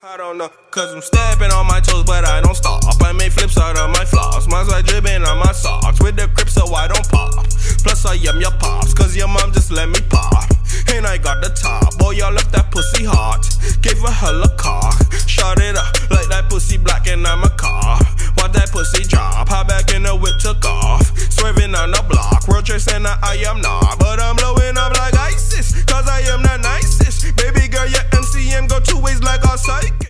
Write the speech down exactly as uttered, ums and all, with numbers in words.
I don't know, cause I'm stepping on my toes, but I don't stop. I make flips out of my floss, mine's like dripping on my socks, with the grip so I don't pop. Plus I am your pops, cause your mom just let me pop. And I got the top, boy y'all left that pussy hot. Gave her hella cock, shot it up like that pussy black and I'm a car. Watch that pussy drop, hop back in the whip took off. Swerving on the block, World Trade Center I am not.